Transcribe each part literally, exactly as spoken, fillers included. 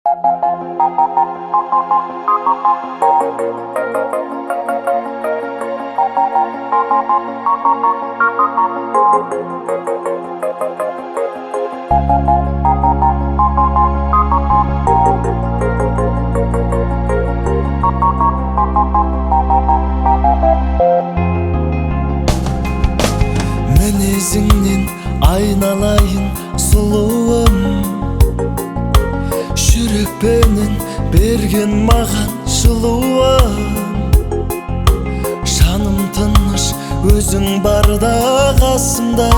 Мінезіңнен айналайын сұлуым, жүрекпенен берген маған жылуым. Жаным тыныш, өзің барда қасымда,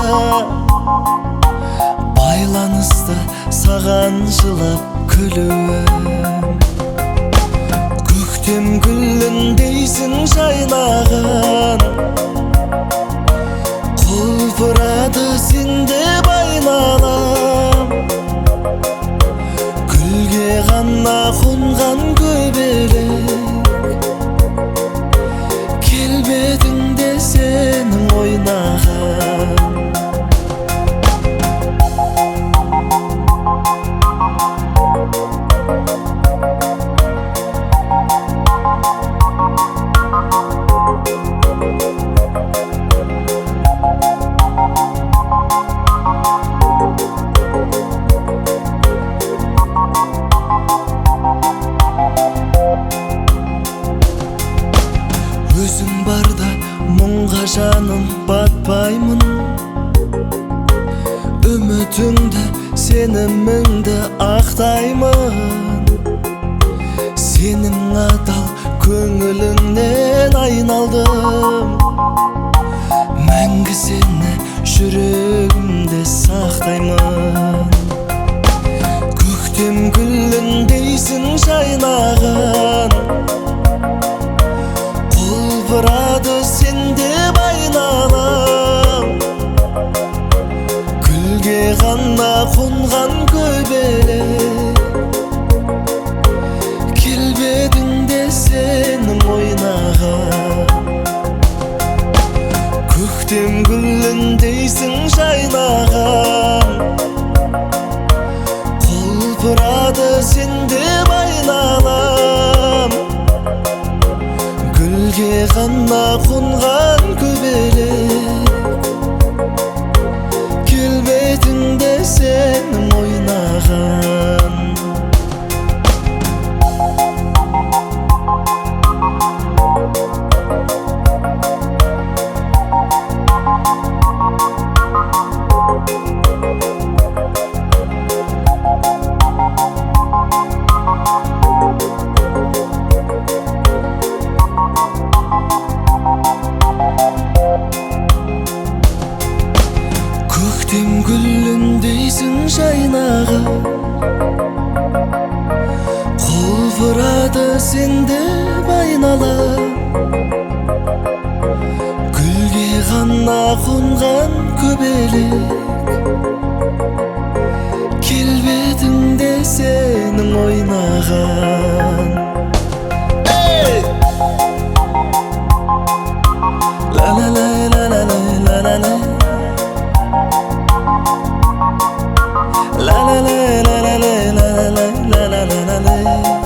байланысты саған жылап күлуім. Көктем гүліндейсің жайнаған, құлпырады сендеп айналам. Гүлге ғана қонған көбелек, келбетіңде сенің ойнаған. Өзің барда мұңға жаным батпаймын, үмітіңді, сеніміңді ақтаймын. Сенің адал көңіліңнен айналдым, мәңгі сені жүрегімде сақтаймын. Көктем гүліндейсің жайнаған, құлпырады сендеп айналам. Гүлге ғана қонған көбелек, келбетіңде сенің ойнаған. Көктем гүліндейсің жайнаған, құлпырады сендеп айналам. Гүлге ғана қонған көбелек, келбетіңде сенің ойнаған. Көктем гүліндейсің жайнаған, құлпырады сендеп айналам. Гүлге ғана қонған көбелек, келбетіңде сенің ойнаған. La la la la la la la la la. La la la la la la la la la la la la la.